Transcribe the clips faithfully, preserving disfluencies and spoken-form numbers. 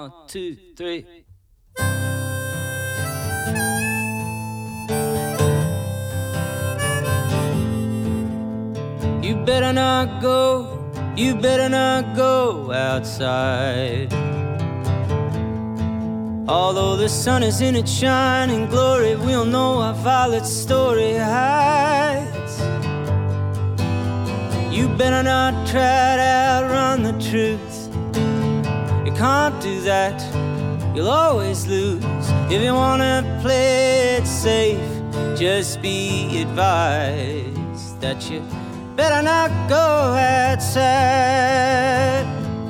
One, two, three. You better not go, you better not go outside. Although the sun is in its shining glory, we'll know our Violet's story hides. You better not try to outrun the truth. You can't do that, you'll always lose. If you wanna play it safe, just be advised that you better not go outside.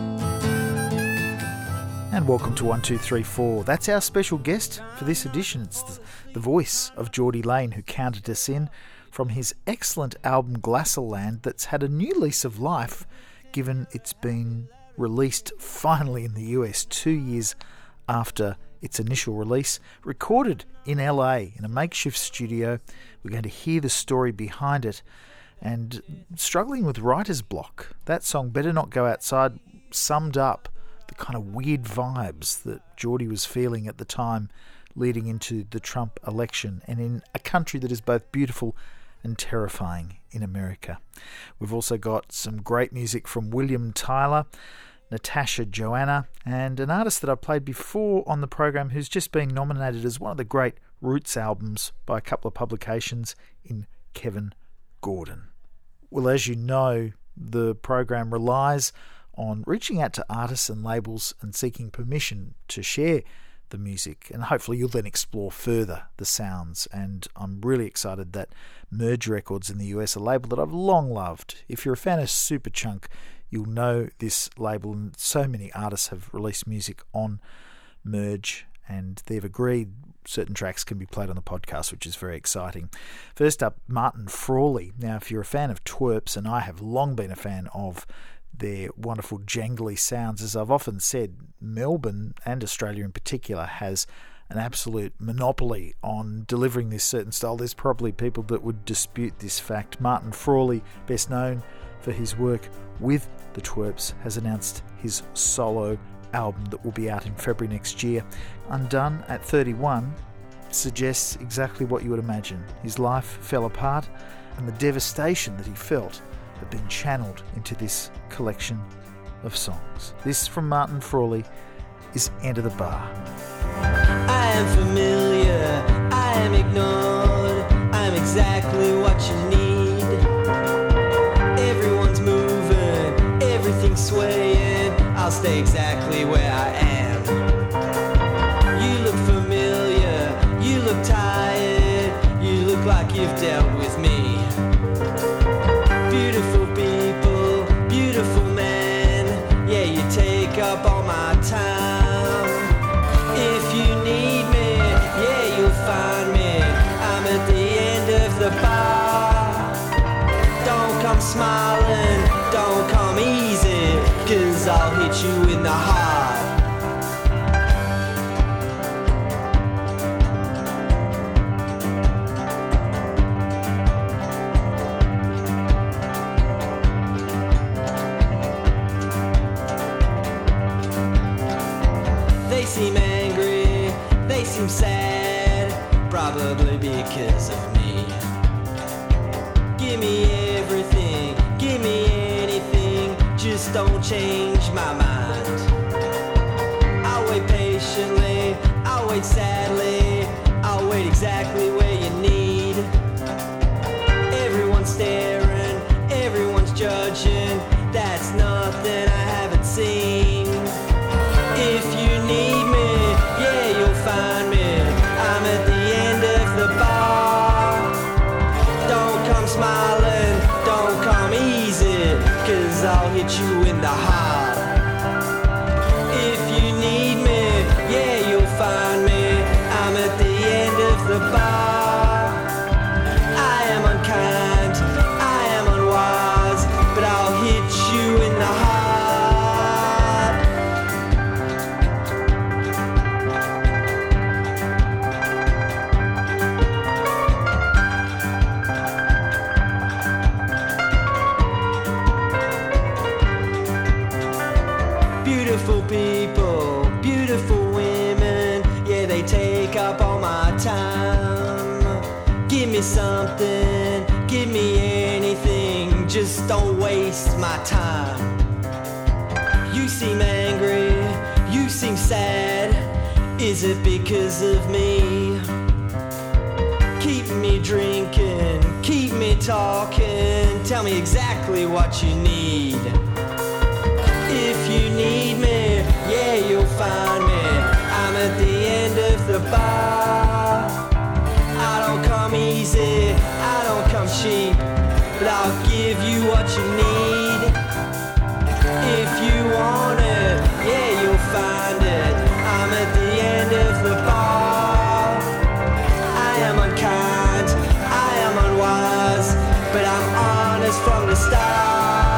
And welcome to one two three four. That's our special guest for this edition. It's the, the voice of Geordie Lane, who counted us in from his excellent album Glassland, that's had a new lease of life given it's been released finally in the U S two years after its initial release. Recorded in L A in a makeshift studio. We're going to hear the story behind it. And struggling with writer's block, that song Better Not Go Outside summed up the kind of weird vibes that Geordie was feeling at the time leading into the Trump election, and in a country that is both beautiful and terrifying in America. We've also got some great music from William Tyler, Natasha Joanna, and an artist that I've played before on the program who's just been nominated as one of the great Roots albums by a couple of publications in Kevin Gordon. Well, as you know, the program relies on reaching out to artists and labels and seeking permission to share the music, and hopefully you'll then explore further the sounds. And I'm really excited that Merge Records in the U S, a label that I've long loved. If you're a fan of Superchunk, you'll know this label, and so many artists have released music on Merge, and they've agreed certain tracks can be played on the podcast, which is very exciting. First up, Martin Frawley. Now, if you're a fan of Twerps, and I have long been a fan of their wonderful jangly sounds, as I've often said, Melbourne and Australia in particular has an absolute monopoly on delivering this certain style. There's probably people that would dispute this fact. Martin Frawley, best known for his work with the Twerps, has announced his solo album that will be out in February next year. Undone at thirty-one suggests exactly what you would imagine. His life fell apart, and the devastation that he felt had been channeled into this collection of songs. This from Martin Frawley is Enter the Bar. I am familiar, I am ignored, I'm exactly what you need. Everyone's moving, everything's swaying, I'll stay exactly where I am. You look familiar, you look tired, you look like you've dealt with me. Beautiful people, beautiful men, yeah, you take up all my time. If you need me, yeah, you'll find me. I'm at the end of the bar. Don't come smiling, don't come easy, 'cause I'll hit you in the heart. They seem angry, they seem sad, probably because of me. Give me everything, give me anything, just don't change my mind. I'll wait patiently, I'll wait sadly, I'll wait exactly where you need. Everyone's staring, everyone's judging, that's nothing I haven't seen. If you need me, yeah, you'll find me. I'm at the end of the bar. Don't come smiling, don't come easy, 'cause I'll hit you in the heart. If you need me, yeah, you'll find me. I'm at the end of the bar. me something, give me anything, just don't waste my time. You seem angry, you seem sad, is it because of me? Keep me drinking, keep me talking, tell me exactly what you need. If you need me, yeah, you'll find me. I'm at the end of the bar. I don't come easy, I don't come cheap, but I'll give you what you need. If you want it, yeah, you'll find it. I'm at the end of the bar. I am unkind, I am unwise, but I'm honest from the start.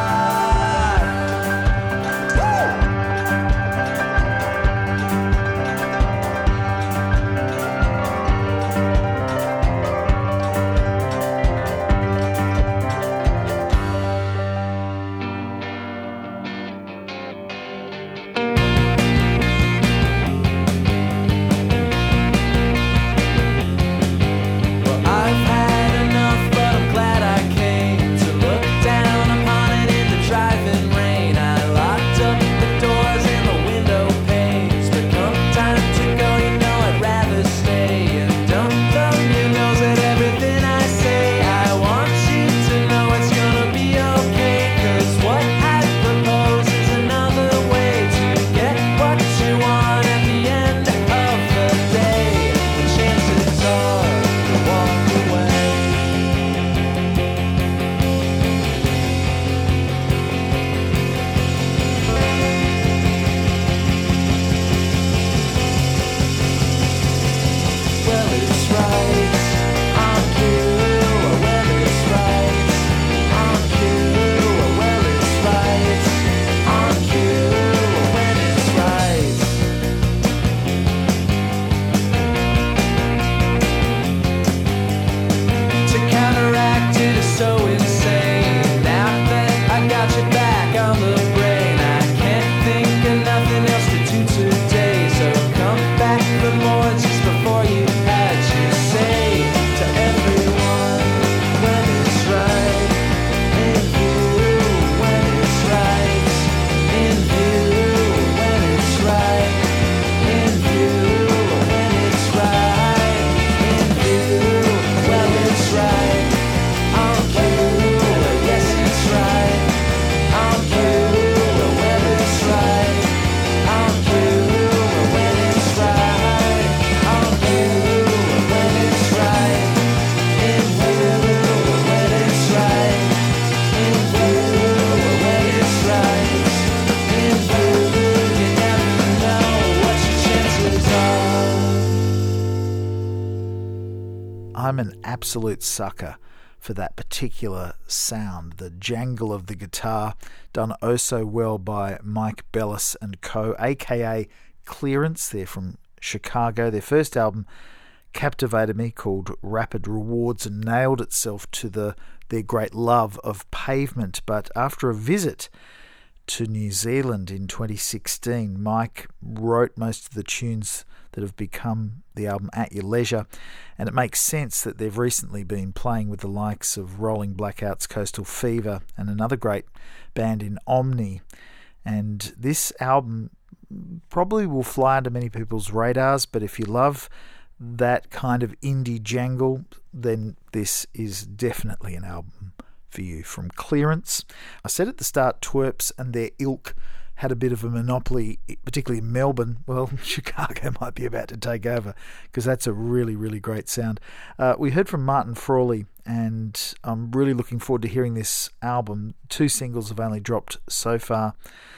I'm an absolute sucker for that particular sound, the jangle of the guitar, done oh so well by Mike Bellis and co, aka Clearance. They're from Chicago. Their first album captivated me, called Rapid Rewards, and nailed itself to the their great love of Pavement. But after a visit to New Zealand in twenty sixteen, Mike wrote most of the tunes that have become the album At Your Leisure, and it makes sense that they've recently been playing with the likes of Rolling Blackouts, Coastal Fever, and another great band in Omni. And this album probably will fly under many people's radars, but if you love that kind of indie jangle, then this is definitely an album for you. From Clearance, I said at the start, Twerps and their ilk had a bit of a monopoly, particularly in Melbourne. Well, Chicago might be about to take over, because that's a really, really great sound. Uh, we heard from Martin Frawley, and I'm really looking forward to hearing this album. Two singles have only dropped so far,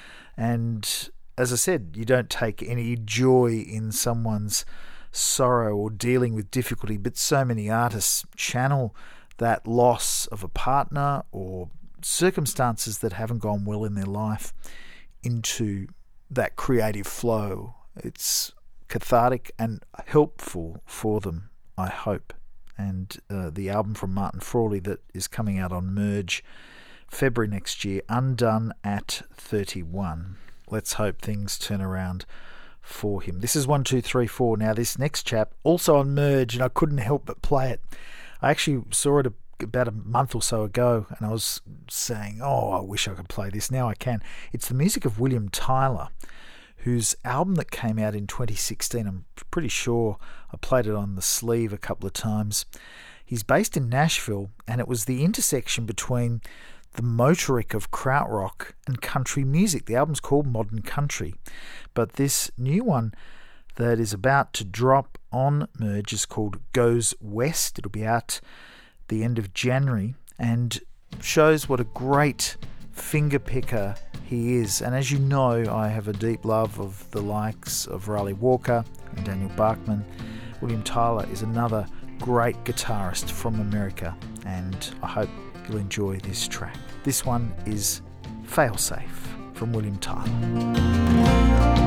and as I said, you don't take any joy in someone's sorrow or dealing with difficulty, but so many artists channel that loss of a partner or circumstances that haven't gone well in their life into that creative flow. It's cathartic and helpful for them, I hope. And uh, the album from Martin Frawley that is coming out on Merge February next year, Undone at thirty-one. Let's hope things turn around for him. This is one two three four. Now, this next chap, also on Merge, and I couldn't help but play it. I actually saw it a, about a month or so ago, and I was saying, oh, I wish I could play this. Now I can. It's the music of William Tyler, whose album that came out in twenty sixteen, I'm pretty sure I played it on the sleeve a couple of times. He's based in Nashville, and it was the intersection between the motoric of krautrock and country music. The album's called Modern Country, but this new one that is about to drop on Merge is called Goes West. It'll be out the end of January and shows what a great finger picker he is. And as you know, I have a deep love of the likes of Riley Walker and Daniel Bachman. William Tyler is another great guitarist from America, and I hope you'll enjoy this track. This one is Failsafe from William Tyler.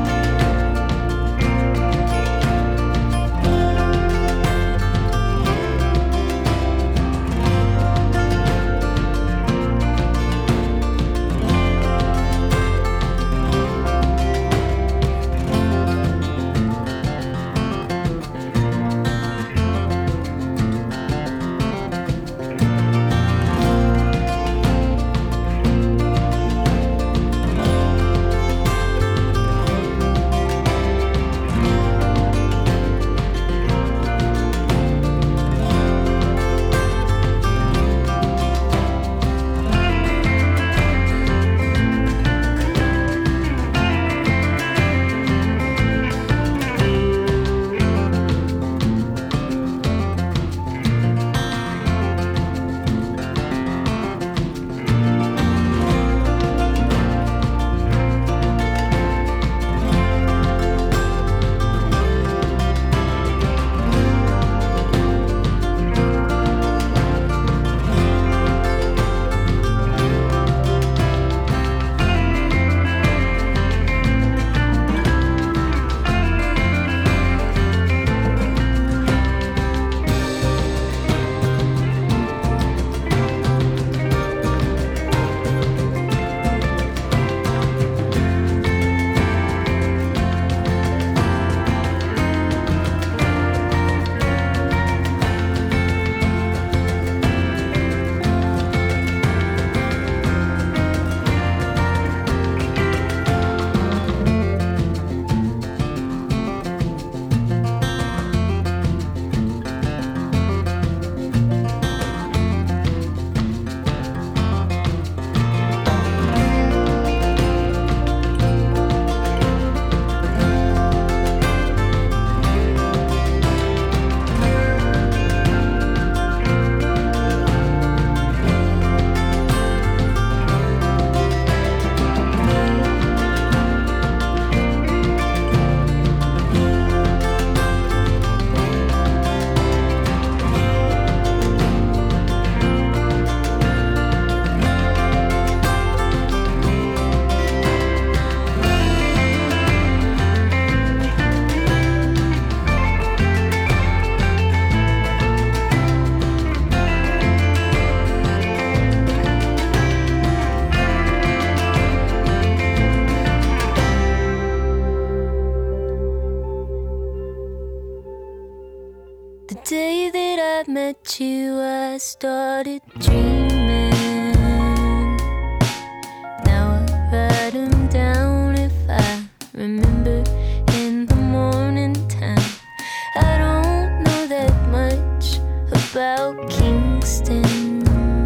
met you, I started dreaming. Now I write them down if I remember in the morning time. I don't know that much about Kingston,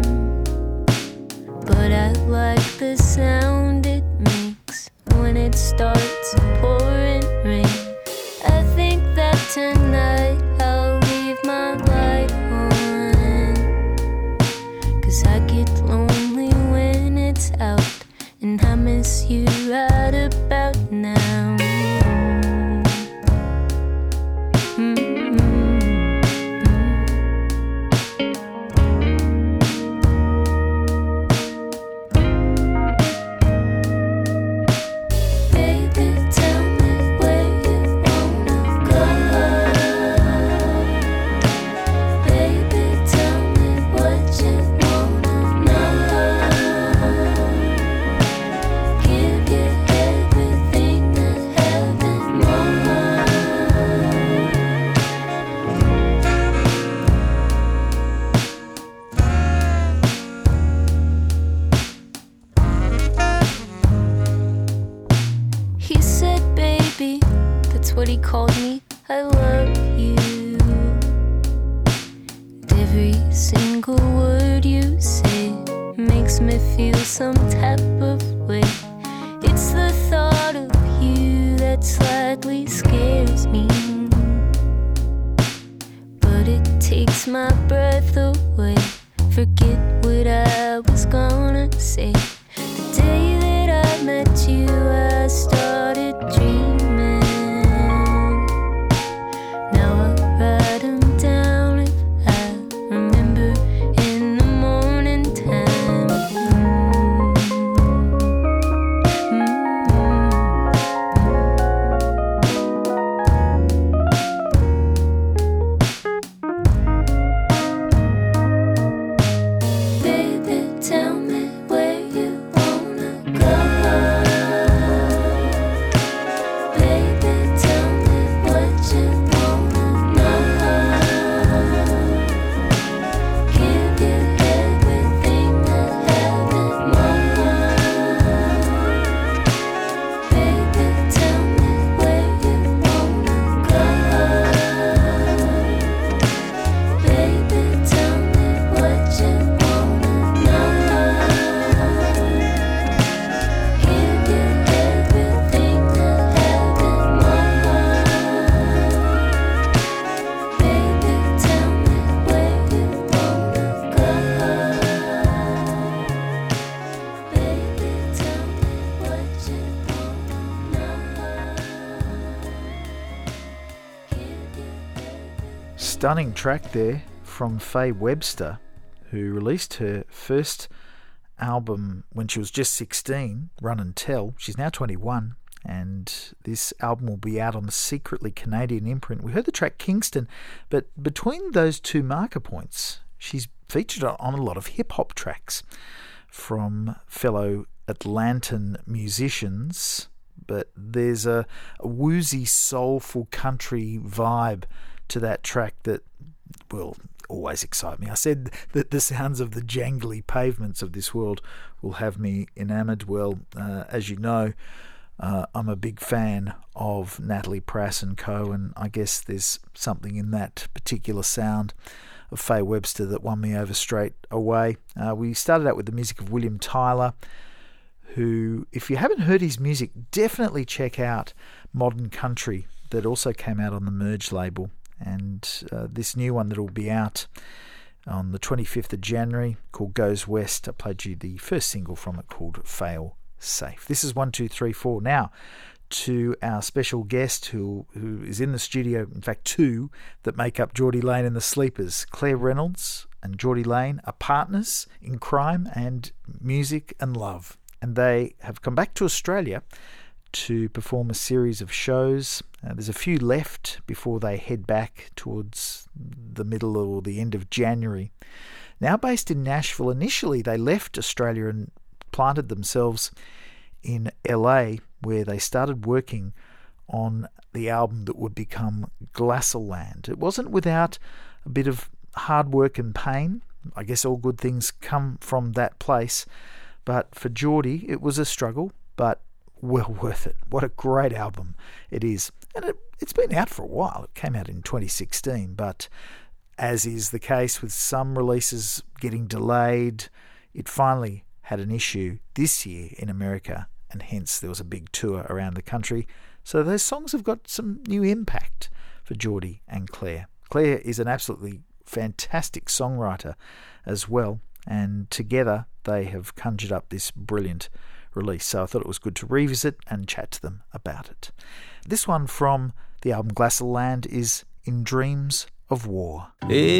but I like the sound it makes when it starts pouring rain. I think that tonight I'll leave my light on, 'cause what he called me. I love you. And every single word you say makes me feel some type of way. It's the thought of you that slightly scares me, but it takes my breath away. Forget what I was gonna say. The day that I met you, I started dreaming. Now I write them down if I remember in the morning time. Baby, tell me where you wanna go. Baby, tell me what you wanna know. Give you everything I have and more. Baby, tell me where you wanna go. Baby, tell me what you wanna know. Give you everything I have and more. Baby, tell me where you wanna go. Baby, tell me what you wanna know. Give you everything. Stunning track there from Faye Webster, who released her first album when she was just sixteen, Run and Tell. She's now twenty-one, and this album will be out on the secretly Canadian imprint. We heard the track Kingston, but between those two marker points, she's featured on a lot of hip-hop tracks from fellow Atlantan musicians, but there's a, a woozy, soulful country vibe to that track that will always excite me. I said that the sounds of the jangly pavements of this world will have me enamoured. Well, uh, as you know, uh, I'm a big fan of Natalie Prass and co, and I guess there's something in that particular sound of Faye Webster that won me over straight away. Uh, we started out with the music of William Tyler, who, if you haven't heard his music, definitely check out Modern Country, that also came out on the Merge label. And uh, this new one that will be out on the twenty-fifth of January, called Goes West. I played you the first single from it, called Fail Safe. This is one two three four. Now, to our special guest who who is in the studio, in fact two, that make up Geordie Lane and the Sleepers. Claire Reynolds and Geordie Lane are partners in crime and music and love. And they have come back to Australia to perform a series of shows. Uh, there's a few left before they head back towards the middle or the end of January. Now based in Nashville, initially they left Australia and planted themselves in L A, where they started working on the album that would become Glassland. It wasn't without a bit of hard work and pain. I guess all good things come from that place. But for Geordie, it was a struggle, but well worth it. What a great album it is. And it, it's been out for a while. It came out in twenty sixteen, but as is the case with some releases getting delayed, it finally had an issue this year in America, and hence there was a big tour around the country. So those songs have got some new impact for Geordie and Claire. Claire is an absolutely fantastic songwriter as well, and together they have conjured up this brilliant release. So I thought it was good to revisit and chat to them about it. This one from the album Glassland is In Dreams of War.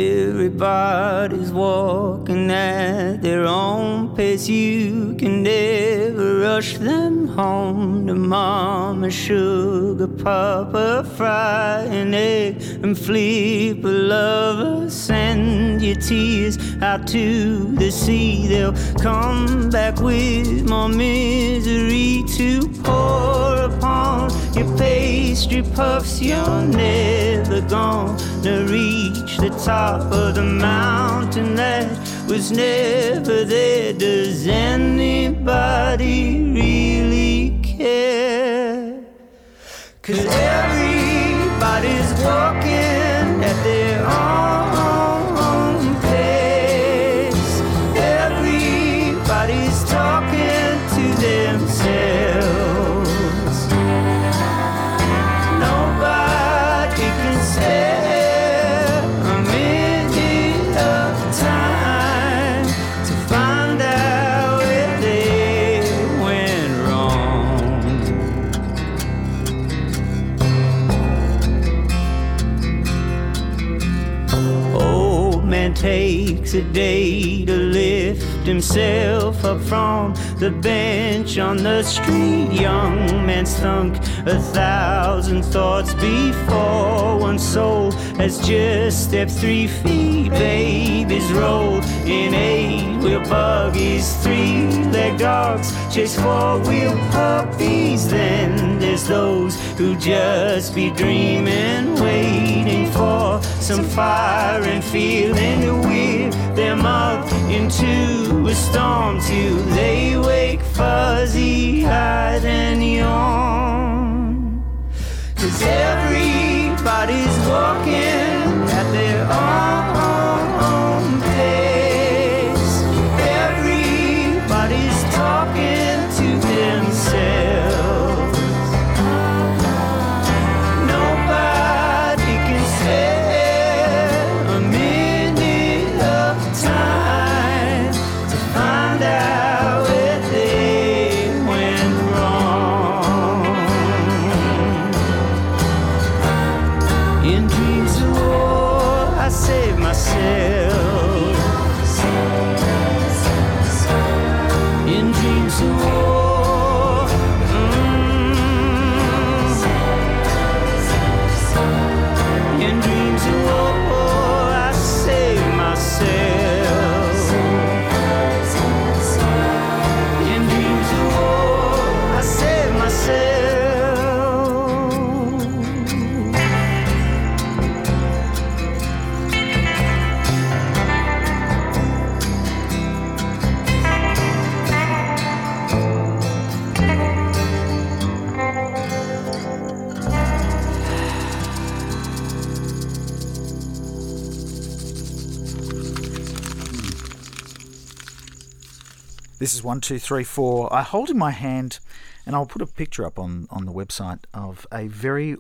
Everybody's walking at their own pace. You can never rush them home to mama, sugar, papa, fry an egg and flip a lover. Send your tears out to the sea. They'll come back with more misery to pour upon your pastry puffs. You're never gonna reach the top of the mountain that was never there. Does anybody really care? 'Cause every Everybody's walking at their own pace. Everybody's talking to themselves. Nobody can spare a minute of time to find out where they went wrong. Old man takes a day to lift himself up from the bench on the street. Young man's thunk a thousand thoughts before one soul has just stepped three feet. Babies roll in eight-wheel buggies, three-leg dogs chase four-wheel puppies. Then there's those who just be dreaming, waiting for some fire and feeling to weir them up into a storm till they wake fuzzy-eyed and yawn. 'Cause everybody's walking at their own pace. Everybody's talking to themselves. Nobody can spare a minute of time to find out where they went wrong. In dreams of war, I save myself. In dreams of war, mm. In dreams of war, I save myself. In dreams of war, I save myself. This is one, two, three, four. I hold in my hand, and I'll put a picture up on, on the website of a very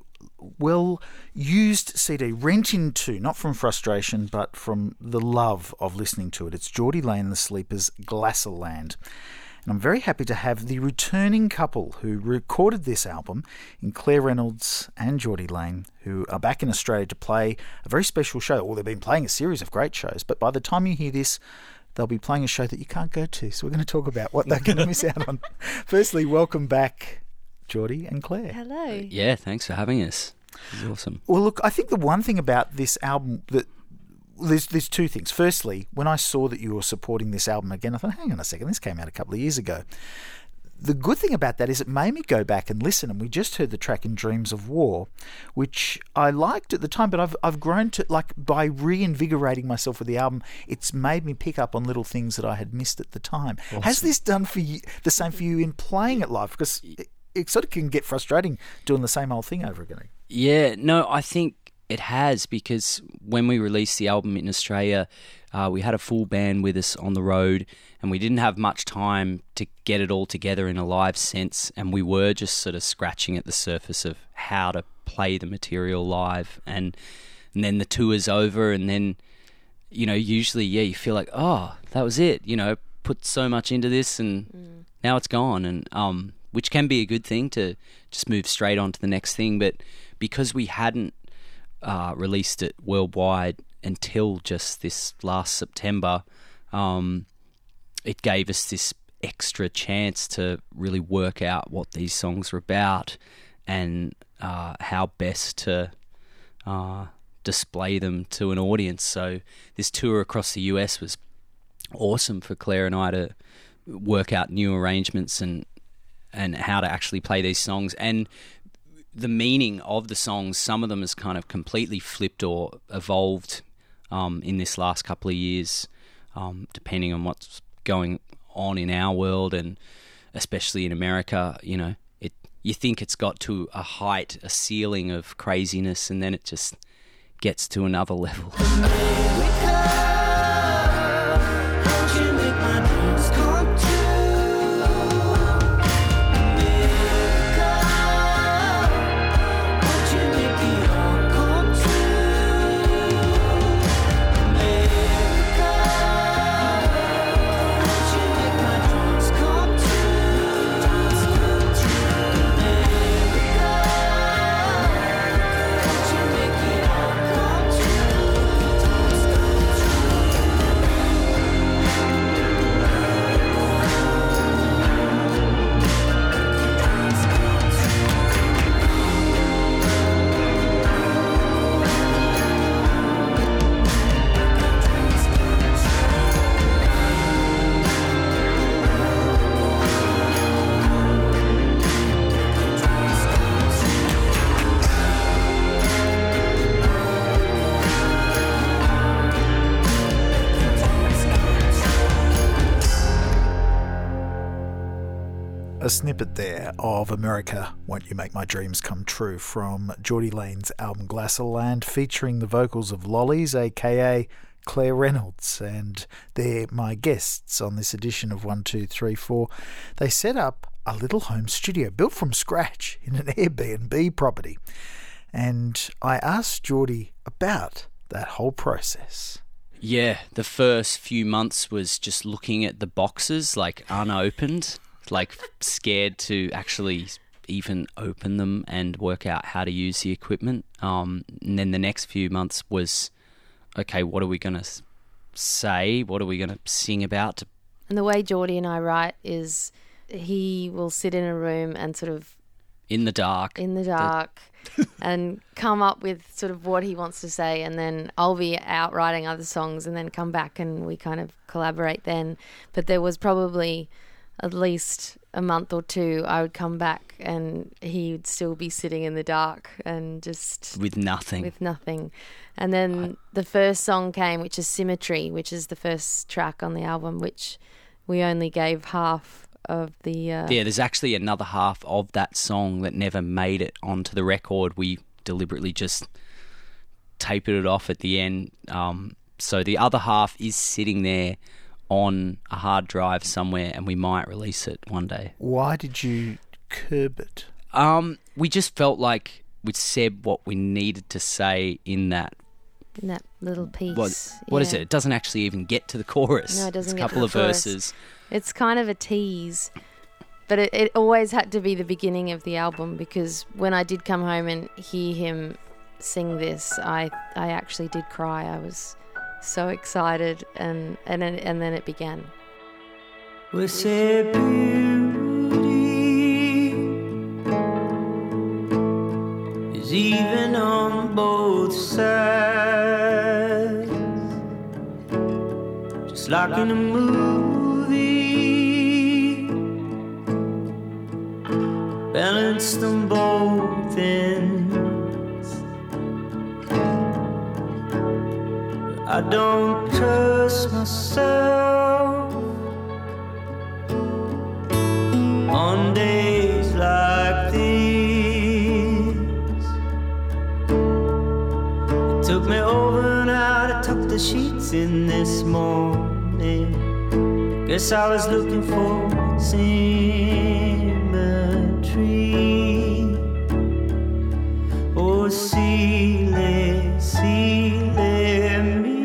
well-used C D, rent into, not from frustration, but from the love of listening to it. It's Geordie Lane and the Sleepers' Glassland. And I'm very happy to have the returning couple who recorded this album in Claire Reynolds and Geordie Lane, who are back in Australia to play a very special show. Well, they've been playing a series of great shows, but by the time you hear this, they'll be playing a show that you can't go to. So we're going to talk about what they're going to miss out on. Firstly, welcome back, Geordie and Claire. Hello. Yeah, thanks for having us. It's awesome. Well, look, I think the one thing about this album that there's there's two things. Firstly, when I saw that you were supporting this album again, I thought, hang on a second, this came out a couple of years ago. The good thing about that is it made me go back and listen, and we just heard the track In Dreams of War, which I liked at the time, but I've I've grown to, like, by reinvigorating myself with the album, it's made me pick up on little things that I had missed at the time. Awesome. Has this done for you the same for you in playing it live? Because it, it sort of can get frustrating doing the same old thing over again. Yeah, no, I think it has, because when we released the album in Australia, uh, we had a full band with us on the road, and we didn't have much time to get it all together in a live sense, and we were just sort of scratching at the surface of how to play the material live. And, and then the tour's over, and then, you know, usually, yeah, you feel like, oh, that was it, you know, put so much into this, and mm. now it's gone, and um, which can be a good thing to just move straight on to the next thing. But because we hadn't uh, released it worldwide until just this last September, um, it gave us this extra chance to really work out what these songs were about and uh, how best to uh, display them to an audience. So this tour across the U S was awesome for Claire and I to work out new arrangements and and how to actually play these songs. And the meaning of the songs, some of them has kind of completely flipped or evolved um, in this last couple of years, um, depending on what's going on in our world, and especially in America. You know, it you think it's got to a height, a ceiling of craziness, and then it just gets to another level. A snippet there of America, Won't You Make My Dreams Come True from Geordie Lane's album Glassland, featuring the vocals of Lollies, aka Claire Reynolds, and they're my guests on this edition of one two three four. They set up a little home studio built from scratch in an Airbnb property, and I asked Geordie about that whole process. Yeah, the first few months was just looking at the boxes, like unopened, like scared to actually even open them and work out how to use the equipment. Um, and then the next few months was, okay, what are we going to say? What are we going to sing about? And the way Geordie and I write is he will sit in a room and sort of in the dark, in the dark, and come up with sort of what he wants to say, and then I'll be out writing other songs, and then come back and we kind of collaborate then. But there was probably at least a month or two I would come back and he would still be sitting in the dark and just with nothing with nothing and then I... the first song came, which is Symmetry, which is the first track on the album, which we only gave half of the uh... yeah there's actually another half of that song that never made it onto the record. We deliberately just tapered it off at the end, um, so the other half is sitting there on a hard drive somewhere, and we might release it one day. Why did you curb it? Um, we just felt like we said what we needed to say in that in that little piece. What, what yeah. is it? It doesn't actually even get to the chorus. No, it doesn't it's a get couple to of the chorus. verses. It's kind of a tease, but it, it always had to be the beginning of the album, because when I did come home and hear him sing this, I I actually did cry. I was so excited, and and then, and then it began. We say beauty is even on both sides, just like in a movie, balanced on both ends. I don't trust myself on days like these. It took me over an hour to tuck the sheets in this morning. Guess I was looking for symmetry. Oh, Sealy, Sealy me.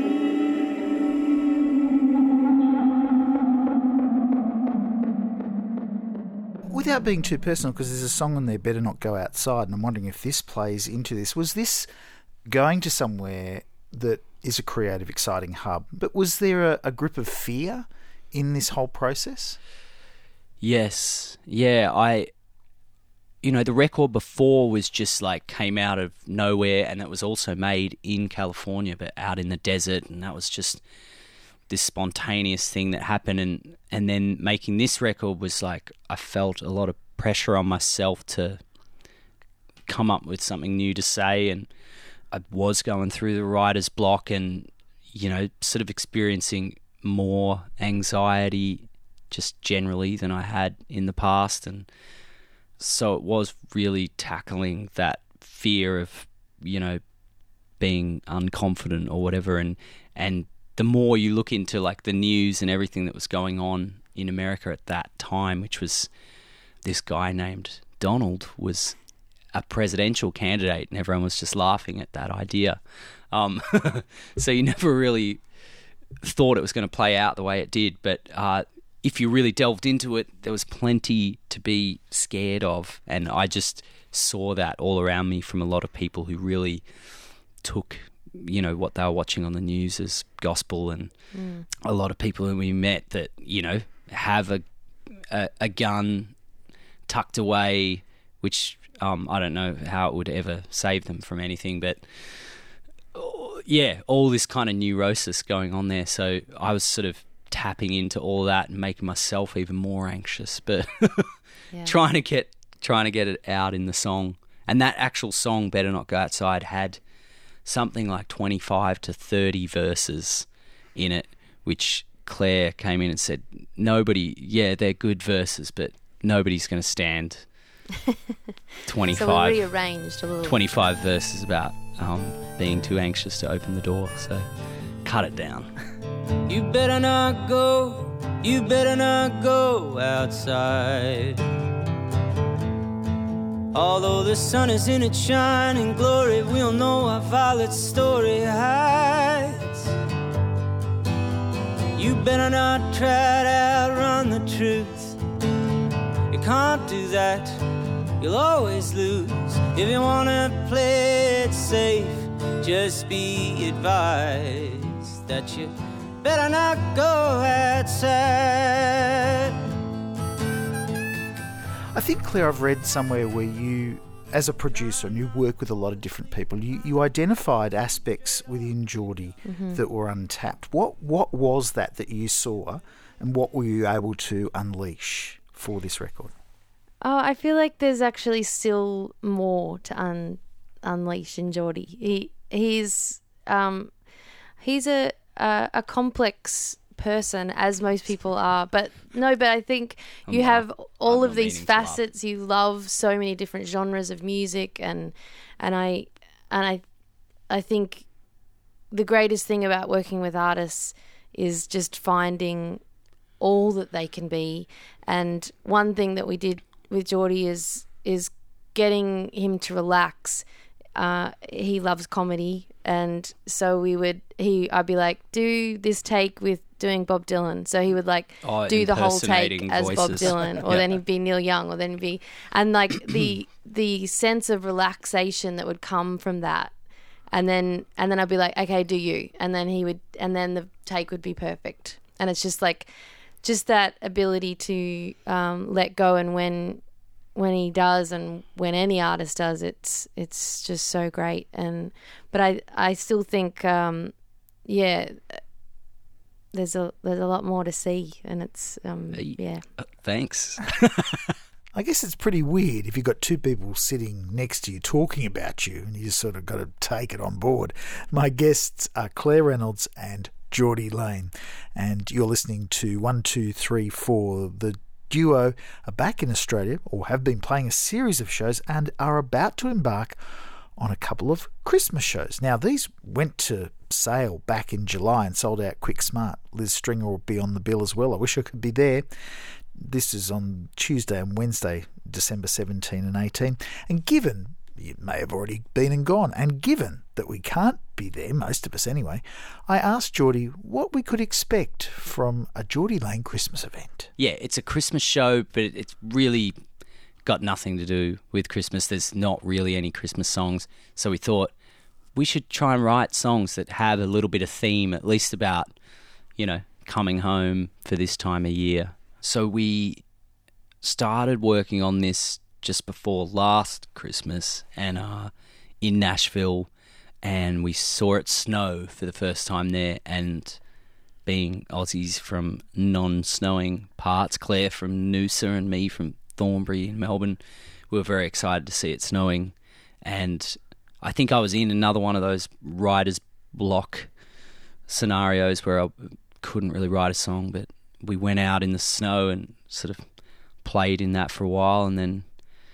Without being too personal, because there's a song on there, Better Not Go Outside, and I'm wondering if this plays into this. Was this going to somewhere that is a creative, exciting hub, but was there a, a grip of fear in this whole process? Yes. Yeah, I... You know, the record before was just like came out of nowhere, and it was also made in California, but out in the desert, and that was just this spontaneous thing that happened. And, and then making this record was like, I felt a lot of pressure on myself to come up with something new to say, and I was going through the writer's block and, you know, sort of experiencing more anxiety just generally than I had in the past. And so it was really tackling that fear of, you know, being unconfident or whatever. And, and the more you look into like the news and everything that was going on in America at that time, which was this guy named Donald was a presidential candidate, and everyone was just laughing at that idea. Um, so you never really thought it was going to play out the way it did. But uh, if you really delved into it, there was plenty to be scared of. And I just saw that all around me from a lot of people who really took, you know, what they were watching on the news as gospel, and mm. a lot of people who we met that, you know, have a a, a gun tucked away, which um, I don't know how it would ever save them from anything, but uh, yeah, all this kind of neurosis going on there. So I was sort of tapping into all that and making myself even more anxious, but yeah. trying to get trying to get it out in the song. And that actual song, Better Not Go Outside, had something like twenty-five to thirty verses in it, which Claire came in and said, nobody, yeah, they're good verses, but nobody's going to stand twenty-five, so we rearranged a little. twenty-five verses about um, being too anxious to open the door, so cut it down. You better not go, you better not go outside. Although the sun is in its shining glory, we'll know our Violet's story hides. You better not try to outrun the truth. You can't do that, you'll always lose. If you wanna play it safe, just be advised that you better not go outside. I think, Claire, I've read somewhere where you, as a producer, and you work with a lot of different people, you, you identified aspects within Geordie mm-hmm. that were untapped. What what was that that you saw, and what were you able to unleash for this record? Oh, I feel like there's actually still more to un, unleash in Geordie. He he's um he's a a, a complex person, as most people are, but no but I think you I'm have not, all I'm of these facets. You love so many different genres of music, and and I and I I think the greatest thing about working with artists is just finding all that they can be. And one thing that we did with Geordie is is getting him to relax. Uh, he loves comedy, and so we would he I'd be like, do this take with doing Bob Dylan. So he would like oh, do the whole take as voices. Bob Dylan, or yeah. then he'd be Neil Young, or then he'd be and like the the sense of relaxation that would come from that. And then and then I'd be like, okay, do you? And then he would and then the take would be perfect. And it's just like just that ability to um, let go, and when when he does, and when any artist does, it's it's just so great. And but I I still think um, yeah, there's a there's a lot more to see, and it's um, yeah. Uh, thanks. I guess it's pretty weird if you've got two people sitting next to you talking about you, and you just sort of got to take it on board. My guests are Claire Reynolds and Geordie Lane, and you're listening to one two three four. The duo are back in Australia, or have been playing a series of shows, and are about to embark on a couple of Christmas shows. Now, these went to sale back in July and sold out quick smart. Liz Stringer will be on the bill as well. I wish I could be there. This is on Tuesday and Wednesday, December seventeenth and eighteenth. And given you may have already been and gone, and given that we can't be there, most of us anyway, I asked Geordie what we could expect from a Geordie Lane Christmas event. Yeah, it's a Christmas show, but it's really got nothing to do with Christmas. There's not really any Christmas songs, so we thought we should try and write songs that have a little bit of theme, at least about, you know, coming home for this time of year. So we started working on this just before last Christmas, and uh, in Nashville, and we saw it snow for the first time there. And being Aussies from non-snowing parts, Claire from Noosa and me from Thornbury in Melbourne, we were very excited to see it snowing. And I think I was in another one of those writer's block scenarios where I couldn't really write a song, but we went out in the snow and sort of played in that for a while, and then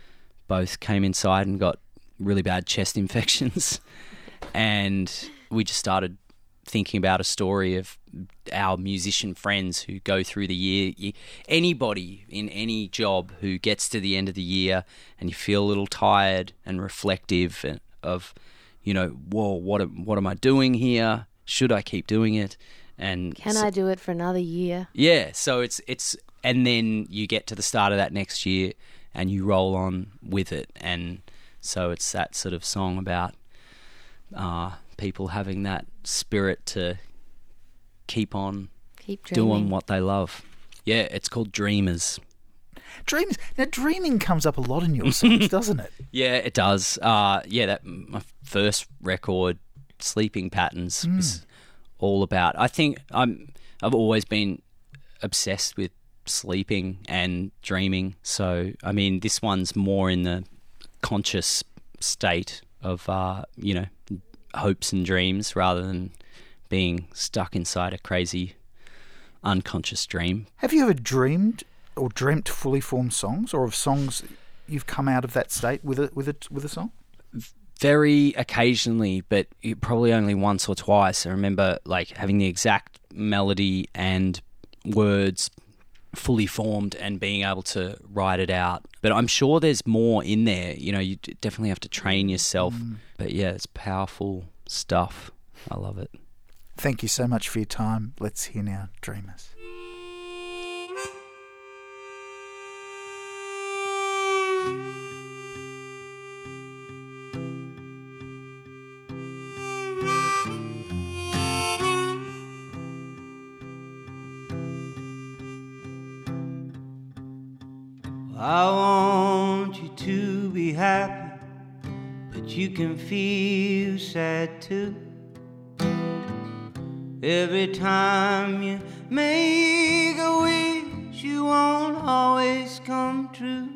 both came inside and got really bad chest infections. And we just started thinking about a story of our musician friends who go through the year. Anybody in any job who gets to the end of the year and you feel a little tired and reflective of, you know, whoa, what am, what am I doing here? Should I keep doing it? And Can so, I do it for another year? Yeah, so it's it's and then you get to the start of that next year and you roll on with it. And so it's that sort of song about uh, people having that spirit to keep on Keep dreaming. doing what they love. Yeah, it's called Dreamers. Dreams. Now, dreaming comes up a lot in your songs, doesn't it? Yeah, it does. Uh, yeah, that my first record, Sleeping Patterns, mm. was all about. I think I'm. I've always been obsessed with sleeping and dreaming. So, I mean, this one's more in the conscious state of, uh, you know, hopes and dreams rather than being stuck inside a crazy unconscious dream. Have you ever dreamed or dreamt fully formed songs, or of songs you've come out of that state with a with a with a song? Very occasionally, but probably only once or twice. I remember like having the exact melody and words fully formed and being able to write it out. But I'm sure there's more in there. You know, you definitely have to train yourself. Mm. But yeah, it's powerful stuff. I love it. Thank you so much for your time. Let's hear now Dreamers. I want you to be happy, but you can feel sad too. Every time you make a wish, you won't always come true.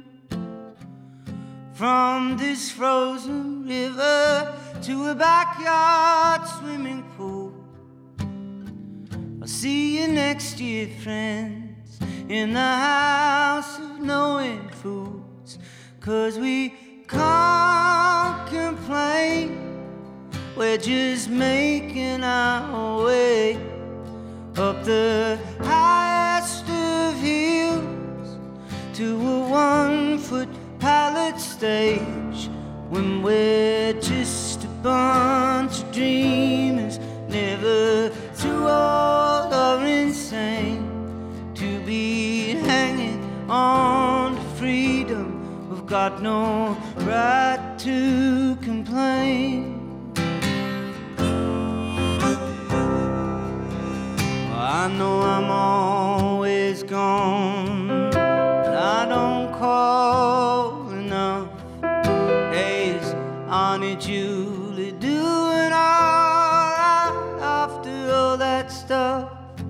From this frozen river to a backyard swimming pool, I'll see you next year, friends, in the house of knowing fools. 'Cause we can't complain, we're just making our way up the highest of hills to a one-foot pallet stage, when we're just a bunch of dreamers, never too old or insane to be hanging on to freedom. We've got no right to complain. I know I'm always gone, and I don't call enough. Hey, is Auntie Julie doing alright after all that stuff?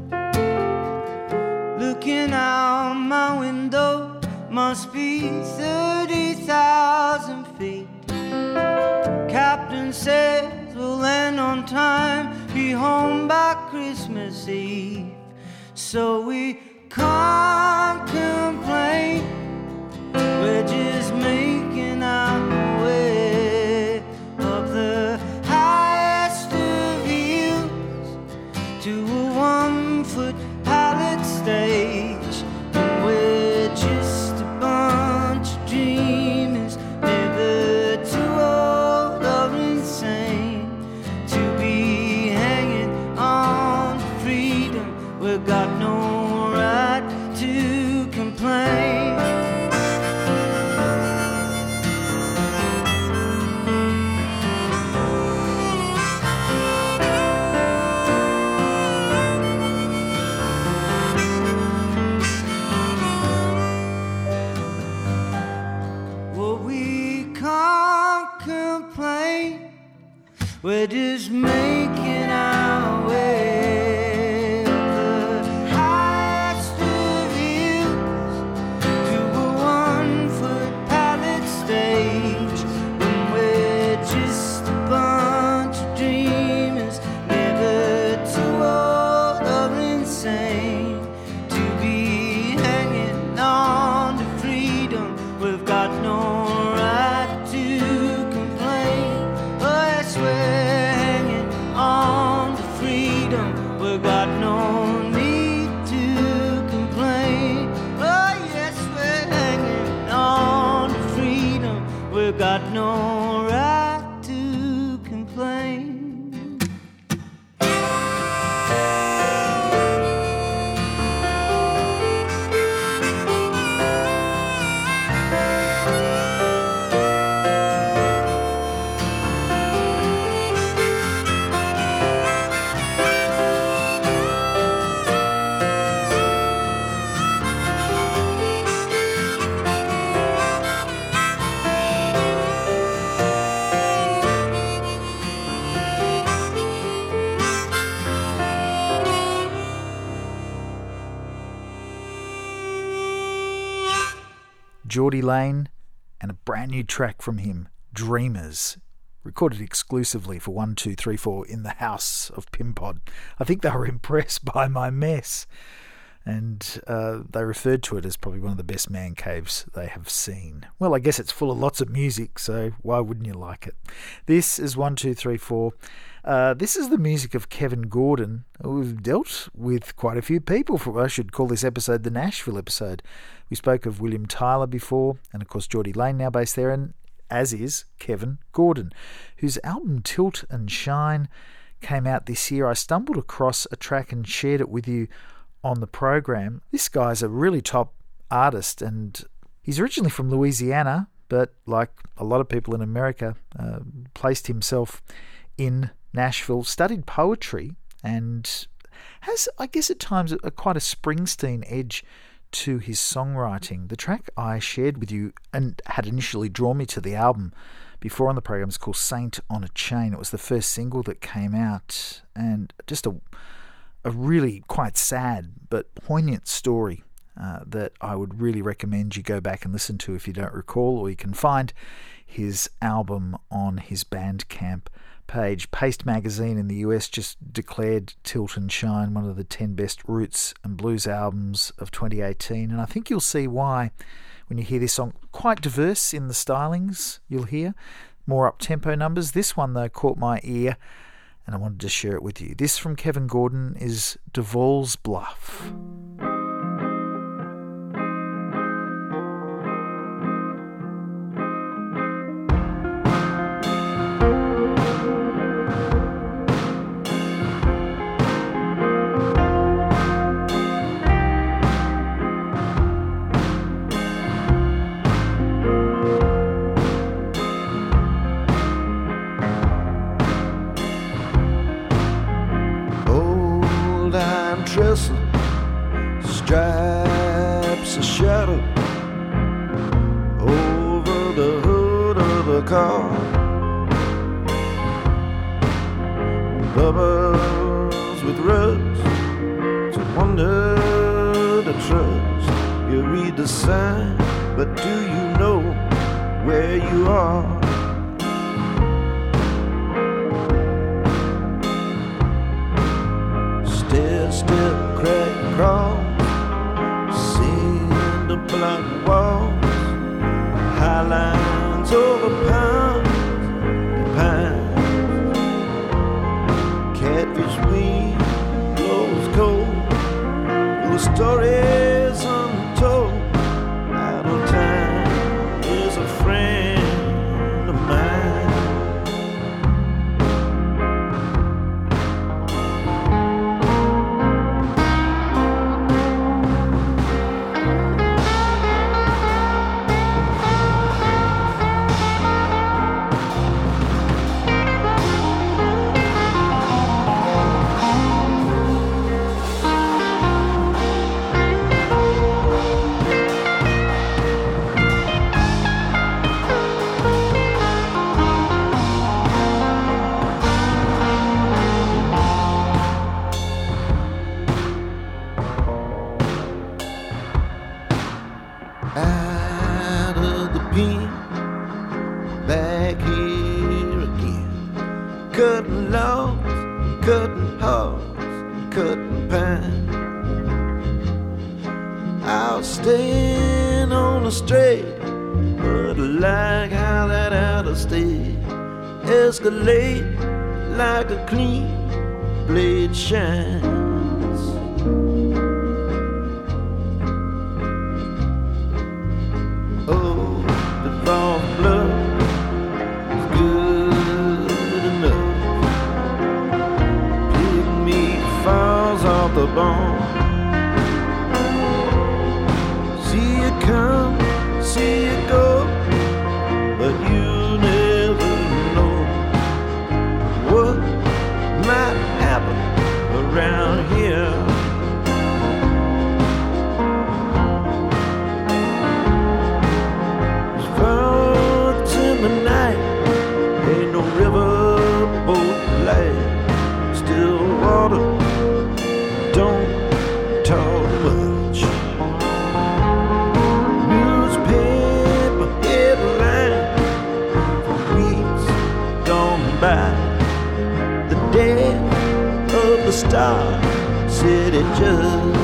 Looking out my window, must be thirty thousand feet. Captain says we'll land on time, be home by Christmas Eve. So we can't complain, we're just making our way up the highest of hills to a one-foot pallet stage, and we're just a bunch of dreamers, never too old or insane to be hanging on to freedom. We've got no right to complain. Well, we can't complain, we're just making our way up the highest of hills to a one-foot pallet stage, when we're just a bunch of dreamers, never too old or insane to be hanging on to freedom. We've got no right Geordie Lane and a brand new track from him, Dreamers, recorded exclusively for one two three four in the house of Pimpod. I think they were impressed by my mess, and uh, they referred to it as probably one of the best man caves they have seen. Well, I guess it's full of lots of music, so why wouldn't you like it? This is one two three four. Uh, this is the music of Kevin Gordon. We've dealt with quite a few people. For, I should call this episode the Nashville episode. We spoke of William Tyler before, and of course Geordie Lane now based there, and as is Kevin Gordon, whose album Tilt and Shine came out this year. I stumbled across a track and shared it with you on the program. This guy's a really top artist, and he's originally from Louisiana, but like a lot of people in America, uh, placed himself in Nashville, studied poetry, and has, I guess at times, a, a quite a Springsteen edge to his songwriting. The track I shared with you and had initially drawn me to the album before on the program is called Saint on a Chain. It was the first single that came out, and just a a really quite sad but poignant story uh, that I would really recommend you go back and listen to if you don't recall, or you can find his album on his Bandcamp page. Paste Magazine in the U S just declared Tilt and Shine one of the ten best roots and blues albums of twenty eighteen, and I think you'll see why when you hear this song. Quite diverse in the stylings, you'll hear more up-tempo numbers. This one, though, caught my ear, and I wanted to share it with you. This from Kevin Gordon is Duval's Bluff. Trestle, stripes of shadow over the hood of a car, bubbles with rust to wonder the trust. You read the sign, but do you know where you are? Step, crack, crawl, cinder block walls, high lines over pounds and pines. Catfish weed blows cold, the stories untold. Out of time is a friend of mine. Out of the pen, back here again, cutting logs, cutting hogs, cutting pine. I'll stand on the straight, but I like how that out of state escalate like a clean blade shines. Oh, the raw blood is good enough. Pig meat falls off the bone. See you come, see you go, but you never know what might happen around here. Don't talk much. Newspaper tried. The death of the Star City judge.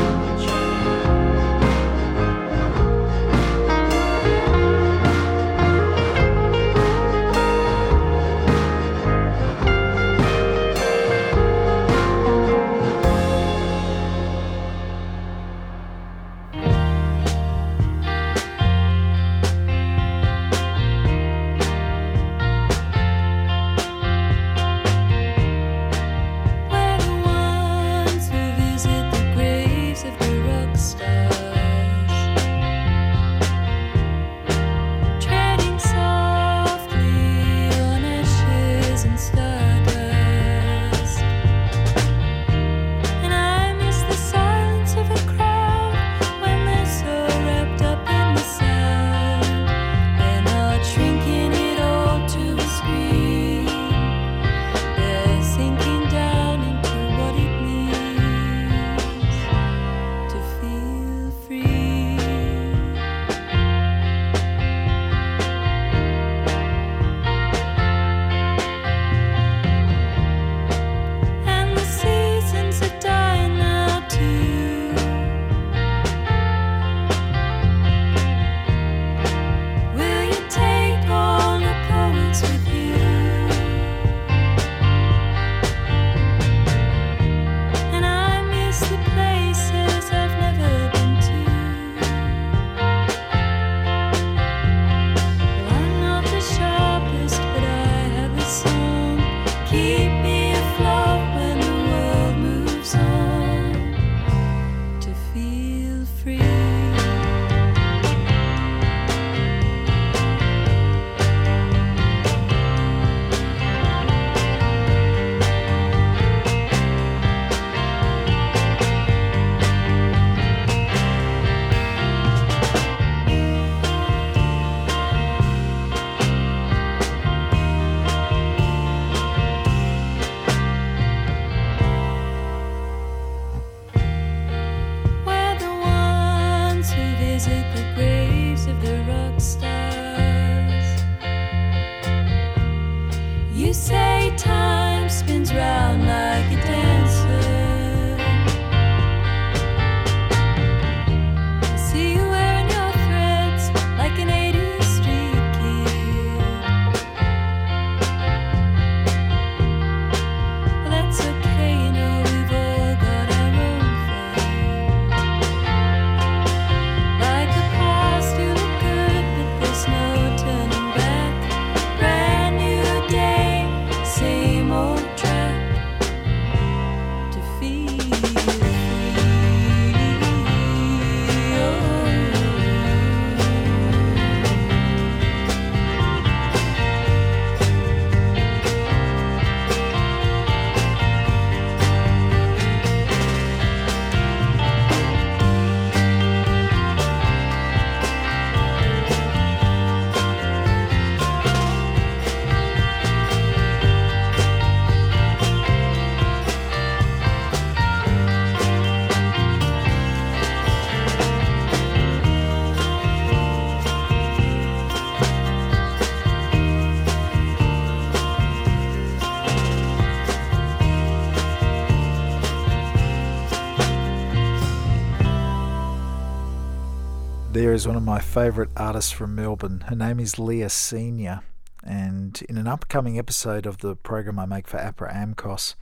There is one of my favourite artists from Melbourne. Her name is Leah Senior, and in an upcoming episode of the program I make for APRA AMCOS,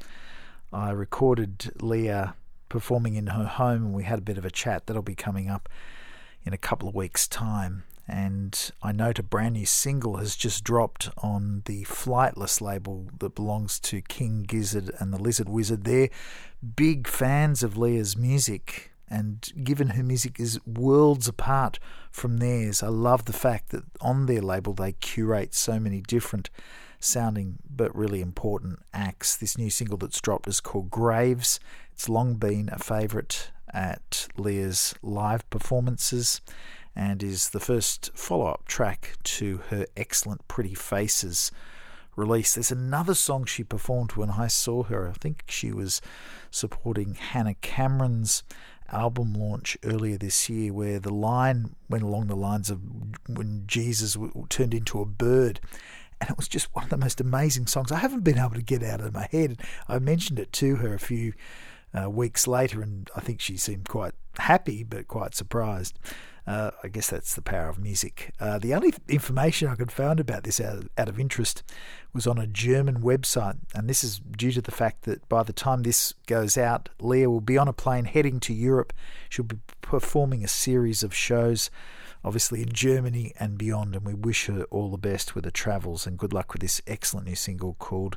I recorded Leah performing in her home, and we had a bit of a chat. That'll be coming up in a couple of weeks' time. And I note a brand new single has just dropped on the Flightless label that belongs to King Gizzard and the Lizard Wizard. They're big fans of Leah's music, and given her music is worlds apart from theirs, I love the fact that on their label they curate so many different sounding but really important acts. This new single that's dropped is called Graves. It's long been a favourite at Leah's live performances and is the first follow-up track to her excellent Pretty Faces release. There's another song she performed when I saw her. I think she was supporting Hannah Cameron's album launch earlier this year, where the line went along the lines of when Jesus w- turned into a bird, and it was just one of the most amazing songs. I haven't been able to get out of my head. I mentioned it to her a few uh, weeks later, and I think she seemed quite happy but quite surprised. Uh, I guess that's the power of music. Uh, the only information I could find about this out of, out of interest was on a German website, and this is due to the fact that by the time this goes out, Leah will be on a plane heading to Europe. She'll be performing a series of shows, obviously in Germany and beyond, and we wish her all the best with her travels and good luck with this excellent new single called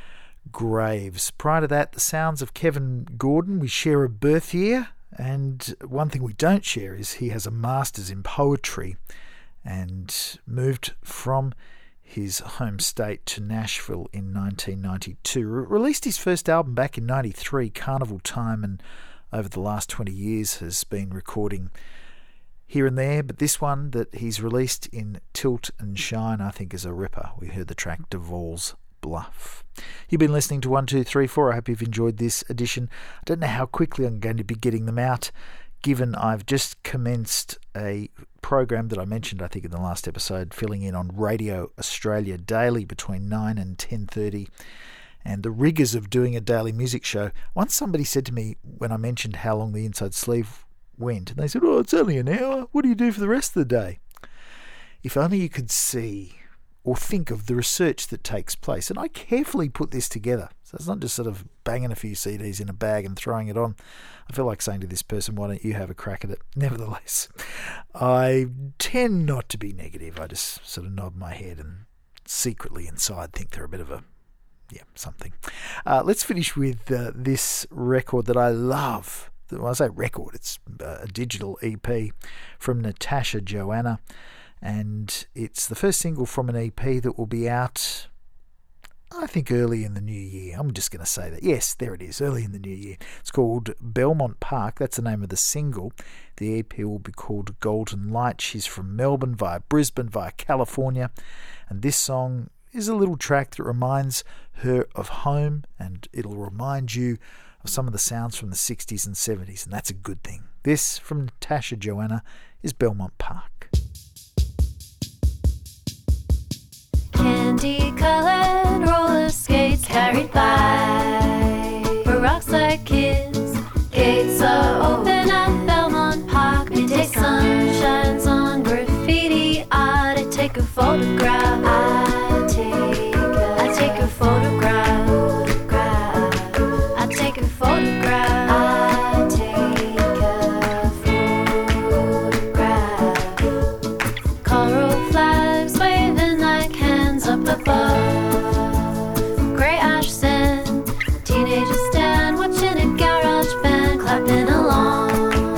Graves. Prior to that, the sounds of Kevin Gordon. We share a birth year, and one thing we don't share is he has a master's in poetry and moved from his home state to Nashville in nineteen ninety-two. Re- released his first album back in ninety-three, Carnival Time, and over the last twenty years has been recording here and there, but this one that he's released in Tilt and Shine I think is a ripper. We heard the track Duvall's Bluff. You've been listening to one two three four. I hope you've enjoyed this edition. I don't know how quickly I'm going to be getting them out, given I've just commenced a program that I mentioned, I think, in the last episode, filling in on Radio Australia daily between nine and ten thirty, and the rigours of doing a daily music show. Once somebody said to me when I mentioned how long the Inside Sleeve went, and they said, oh, it's only an hour. What do you do for the rest of the day? If only you could see or think of the research that takes place. And I carefully put this together. So it's not just sort of banging a few C Ds in a bag and throwing it on. I feel like saying to this person, why don't you have a crack at it? Nevertheless, I tend not to be negative. I just sort of nod my head and secretly inside think they're a bit of a, yeah, something. Uh, let's finish with uh, this record that I love. When I say record, it's a digital E P from Natasha Joanna. And it's the first single from an E P that will be out, I think, early in the new year. I'm just going to say that. Yes, there it is, early in the new year. It's called Belmont Park. That's the name of the single. The E P will be called Golden Light. She's from Melbourne via Brisbane via California. And this song is a little track that reminds her of home, and it'll remind you of some of the sounds from the sixties and seventies, and that's a good thing. This, from Natasha Joanna, is Belmont Park. Candy-coloured roller skates carried by for rocks like kids. Gates are open at Belmont Park. Midday sun shines on graffiti art. I take a photograph. I take a, I take a photograph. I take a photograph. I take a photograph. Coral flags waving like hands up above. Grey ash sand, teenagers stand watching a garage band clapping along.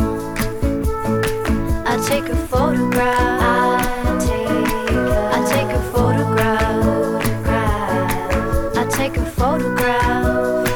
I take a photograph. I take a, I take a photograph. I take a photograph.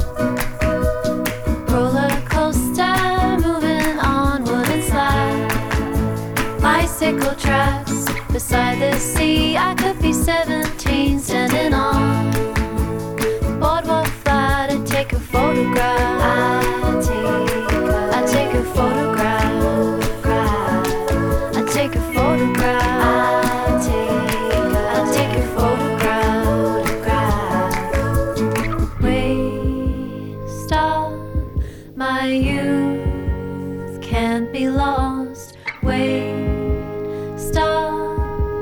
Roller coaster moving on wooden slide. Bicycle tracks beside the sea. I could be seventeen standing on boardwalk flat. I take a photograph. I take a, I take a photograph. I take a photograph. I take a, I take a photograph. Waste of my youth can't be lost. Waste of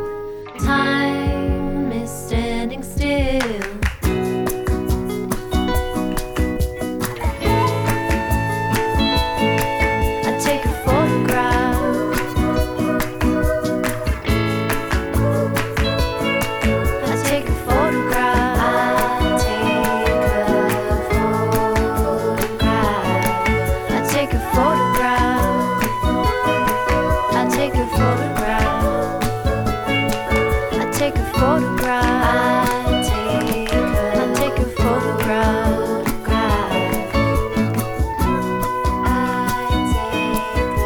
time is standing still. I take a photograph. I take a photograph. I take a photograph. I take a photograph. I take a photograph. I take a photograph. I take a, I take a photograph. I take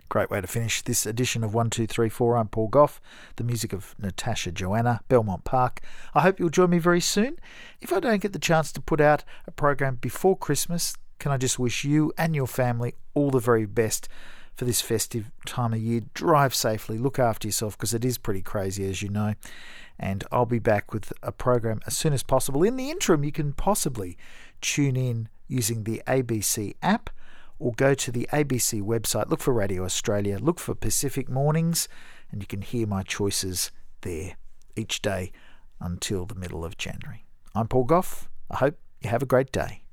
Great way to finish this edition of one two three four. I'm Paul Gough, the music of Natasha Joanna, Belmont Park. I hope you'll join me very soon. If I don't get the chance to put out a program before Christmas, can I just wish you and your family all the very best for this festive time of year. Drive safely, look after yourself, because it is pretty crazy, as you know. And I'll be back with a program as soon as possible. In the interim, you can possibly tune in using the A B C app, or go to the A B C website, look for Radio Australia, look for Pacific Mornings, and you can hear my choices there each day until the middle of January. I'm Paul Gough. I hope you have a great day.